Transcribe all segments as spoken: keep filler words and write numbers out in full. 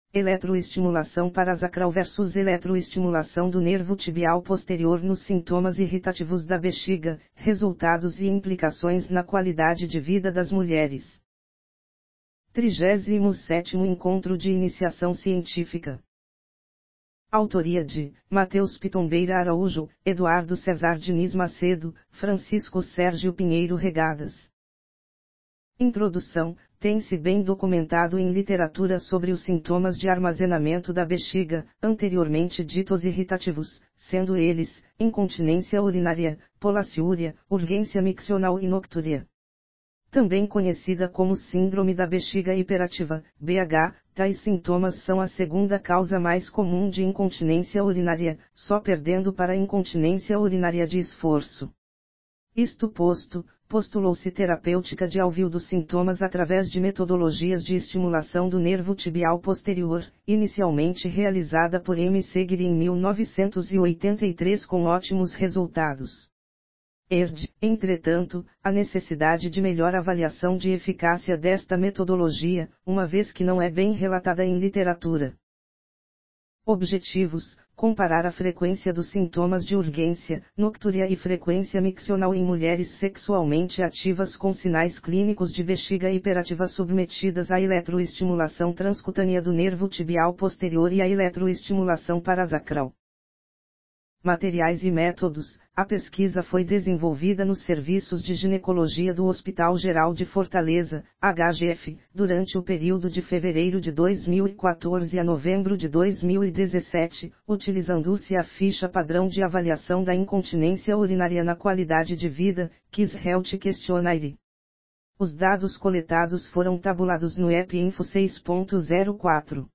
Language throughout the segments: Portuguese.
Eletroestimulação parasacral versus eletroestimulação do nervo tibial posterior nos sintomas irritativos da bexiga, resultados e implicações na qualidade de vida das mulheres. trigésimo sétimo Encontro de Iniciação Científica. Autoria de Matheus Pitombeira Araújo, Eduardo Cesar Diniz Macedo, Francisco Sérgio Pinheiro Regadas. Introdução. Tem-se bem documentado em literatura sobre os sintomas de armazenamento da bexiga, anteriormente ditos irritativos, sendo eles, incontinência urinária, polaciúria, urgência miccional e noctúria. Também conhecida como síndrome da bexiga hiperativa, B H, tais sintomas são a segunda causa mais comum de incontinência urinária, só perdendo para a incontinência urinária de esforço. Isto posto, postulou-se terapêutica de alívio dos sintomas através de metodologias de estimulação do nervo tibial posterior, inicialmente realizada por M. Seguir em mil novecentos e oitenta e três com ótimos resultados. Erd, entretanto, a necessidade de melhor avaliação de eficácia desta metodologia, uma vez que não é bem relatada em literatura. Objetivos: comparar a frequência dos sintomas de urgência, noctúria e frequência miccional em mulheres sexualmente ativas com sinais clínicos de bexiga hiperativa submetidas à eletroestimulação transcutânea do nervo tibial posterior e à eletroestimulação parasacral. Materiais e métodos. A pesquisa foi desenvolvida nos serviços de ginecologia do Hospital Geral de Fortaleza, H G F, durante o período de fevereiro de dois mil e quatorze a novembro de dois mil e dezessete, utilizando-se a ficha padrão de avaliação da incontinência urinária na qualidade de vida, Kiss Health Questionnaire. Os dados coletados foram tabulados no E P Info seis ponto zero quatro.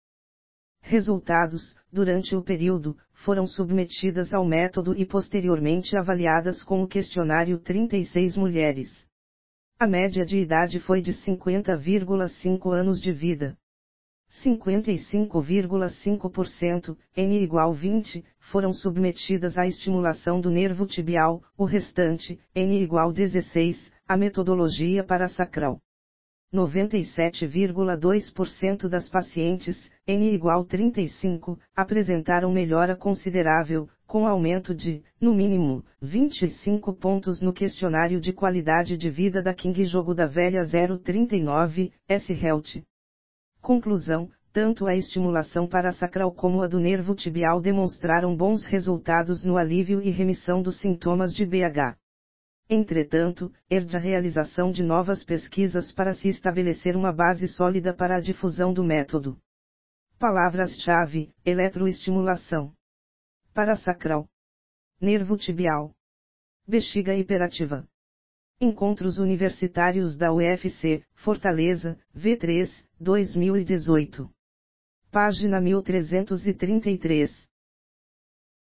Resultados: durante o período, foram submetidas ao método e posteriormente avaliadas com o questionário trinta e seis mulheres. A média de idade foi de cinquenta vírgula cinco anos de vida. cinquenta e cinco vírgula cinco por cento, N igual vinte, foram submetidas à estimulação do nervo tibial, o restante, N igual dezesseis, à metodologia parasacral. noventa e sete vírgula dois por cento das pacientes, N igual trinta e cinco, apresentaram melhora considerável, com aumento de, no mínimo, vinte e cinco pontos no questionário de qualidade de vida da King Jogo da Velha zero trinta e nove, S-Health. Conclusão: tanto a estimulação parasacral como a do nervo tibial demonstraram bons resultados no alívio e remissão dos sintomas de B H. Entretanto, urge a realização de novas pesquisas para se estabelecer uma base sólida para a difusão do método. Palavras-chave: eletroestimulação parasacral, nervo tibial, bexiga hiperativa. Encontros Universitários da U F C, Fortaleza, V três, dois mil e dezoito. Página mil trezentos e trinta e três.